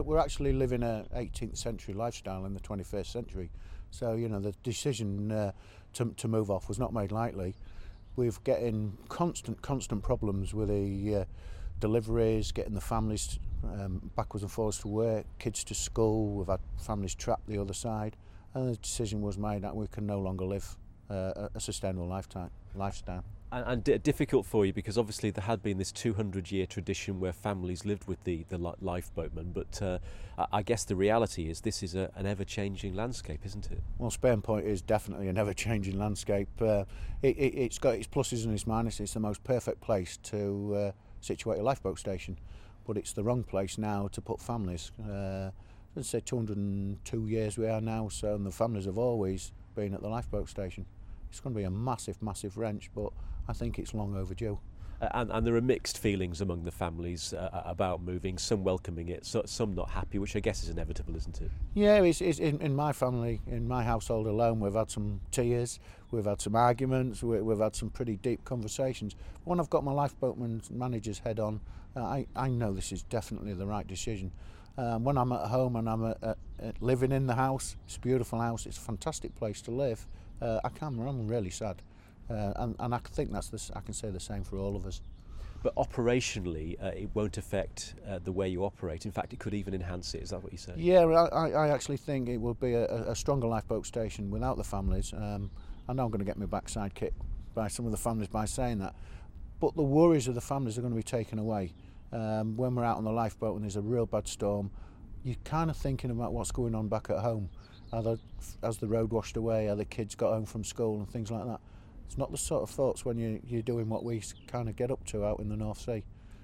We're actually living a 18th century lifestyle in the 21st century, so the decision to move off was not made lightly. We're getting constant problems with the deliveries, getting the families backwards and forwards to work, kids to school. We've had families trapped the other side, and the decision was made that we can no longer live a sustainable lifestyle. And difficult for you because obviously there had been this 200-year tradition where families lived with the lifeboatmen, but I guess the reality is this is an ever-changing landscape, isn't it? Well, Spurn Point is definitely an ever-changing landscape. It's got its pluses and its minuses. It's the most perfect place to situate a lifeboat station, but it's the wrong place now to put families. Let's say 202 years we are now, so and the families have always been at the lifeboat station. It's going to be a massive wrench, but I think it's long overdue. And there are mixed feelings among the families about moving, some welcoming it, some not happy, which I guess is inevitable, isn't it? Yeah, it's in my family, in my household alone, we've had some tears, we've had some arguments, we've had some pretty deep conversations. When I've got my lifeboatman manager's head on, I know this is definitely the right decision. When I'm at home and I'm living in the house, it's a beautiful house, it's a fantastic place to live, I'm really sad. And I think I can say the same for all of us. But operationally, it won't affect the way you operate. In fact, it could even enhance it. Is that what you're saying? Yeah, I actually think it will be a stronger lifeboat station without the families. I know I'm going to get my backside kicked by some of the families by saying that, but the worries of the families are going to be taken away. When we're out on the lifeboat and there's a real bad storm, you're kind of thinking about what's going on back at home. Has the road washed away? Are the kids got home from school and things like that? It's not the sort of thoughts when you're doing what we kind of get up to out in the North Sea.